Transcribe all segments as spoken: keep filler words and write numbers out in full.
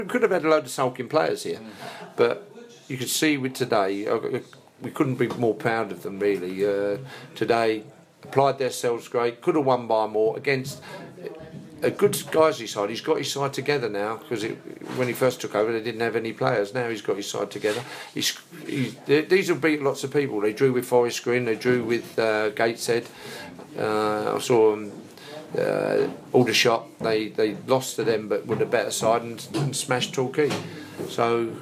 We could have had a load of sulking players here, but you could see with today, we couldn't be more proud of them really. Uh, today, applied themselves great, could have won by more against a good Guiseley side. He's got his side together now, because when he first took over they didn't have any players. Now he's got his side together. He's, he, these will beat lots of people. They drew with Forest Green, they drew with uh, Gateshead. Uh, I saw them. Uh, Aldershot, they, they lost to them but with a better side and, and smashed Torquay. So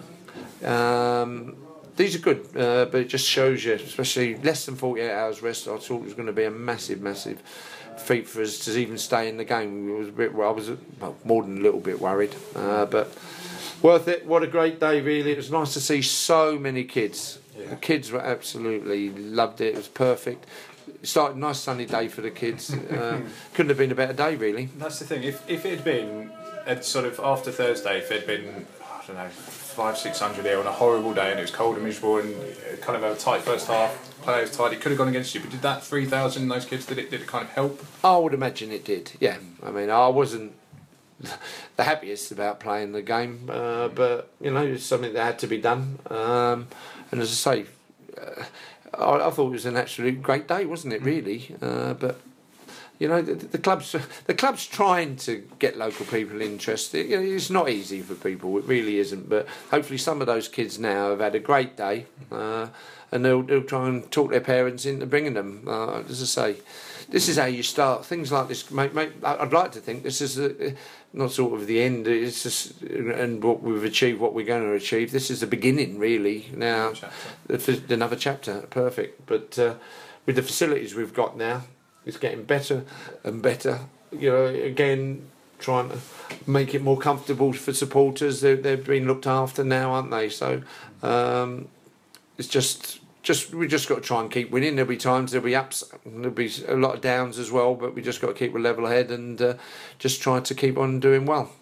um, these are good, uh, but it just shows you, especially less than forty-eight hours rest, I thought it was going to be a massive, massive feat for us to even stay in the game. It was a bit, I was well, more than a little bit worried, uh, but worth it. What a great day, really. It was nice to see so many kids. Yeah. The kids were absolutely loved it. It was perfect. It started a nice sunny day for the kids. Uh, couldn't have been a better day, really. That's the thing. If if it had been at sort of after Thursday, if it had been, I don't know, five six hundred here on a horrible day and it was cold and miserable and kind of a tight first half, players tight, it could have gone against you. But did that three thousand, those kids, did it did it kind of help? I would imagine it did. Yeah. I mean, I wasn't the happiest about playing the game, uh, but you know, it's something that had to be done. Um, and as I say. Uh, I, I thought it was an absolute great day, wasn't it? Really, uh, but you know, the, the club's the club's trying to get local people interested. You know, it's not easy for people; it really isn't. But hopefully, some of those kids now have had a great day, uh, and they'll they'll try and talk their parents into bringing them. Uh, as I say, this is how you start things like this. Mate, mate, I'd like to think this is a, not sort of the end. It's just, and what we've achieved, what we're going to achieve. This is the beginning, really. Now, chapter. Another chapter, perfect. But uh, with the facilities we've got now, it's getting better and better. You know, again, trying to make it more comfortable for supporters. They're, they're being looked after now, aren't they? So um, it's just. Just we just got to try and keep winning. There'll be times there'll be ups, there'll be a lot of downs as well, but we just got to keep a level head and uh, just try to keep on doing well.